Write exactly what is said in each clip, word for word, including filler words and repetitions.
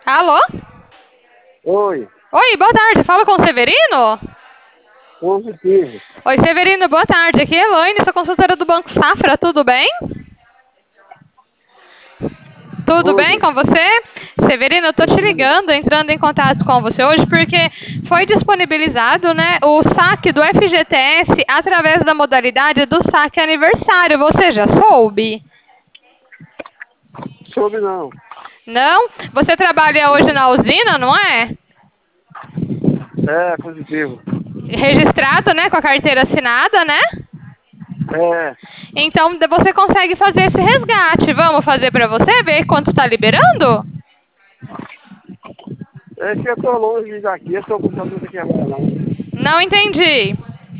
Alô? Oi, Oi, boa tarde. Fala com o Severino? positivo. Oi, Severino, boa tarde. Aqui é Elaine, sou consultora do Banco Safra. Tudo bem? Tudo bem Tudo. com você? Severino, eu tô te Tudo. ligando, entrando em contato com você hoje porque foi disponibilizado, né, o saque do F G T S através da modalidade do saque aniversário. Você já soube? Soube não. Não? Você trabalha hoje na usina, não é? É, positivo. Registrado, né, com a carteira assinada, né? É, Então de- você consegue fazer esse resgate. Vamos fazer pra você ver quanto está liberando? é que eu tô longe daqui, eu tô com computador aqui agora não. Não entendi.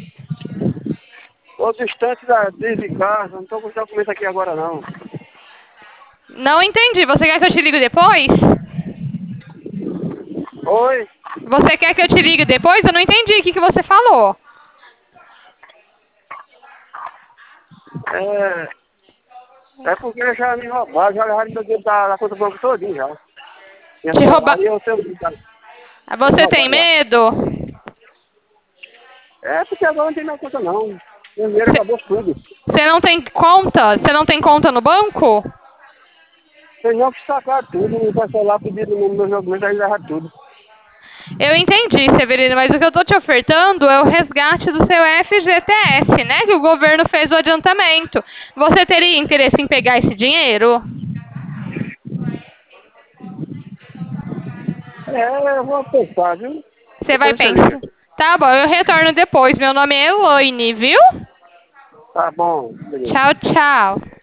Tô distante da, desde casa, não tô com o documento aqui agora não. Não entendi. Você quer que eu te ligue depois? Oi? Você quer que eu te ligue depois? Eu não entendi o que, que você falou. É, é porque já me roubaram, já levaram meu dinheiro da, da conta do banco todinho já. Minha Te roubar. celular e eu tenho que tá, já me Você tem roubaram já. medo? É porque agora não tem mais conta não. Meu dinheiro acabou tudo. Você não tem conta? Você não tem conta no banco? Tem não que sacar tudo, o pessoal lá pedindo no meu documento, aí leva tudo. Eu entendi, Severino, mas o que eu tô te ofertando é o resgate do seu F G T S, né? Que o governo fez o adiantamento. Você teria interesse em pegar esse dinheiro? É, eu vou pensar, viu? Você vai Depois você liga. pensar. Tá bom, eu retorno depois. Meu nome é Elaine, viu? Tá bom, beleza. Tchau, tchau.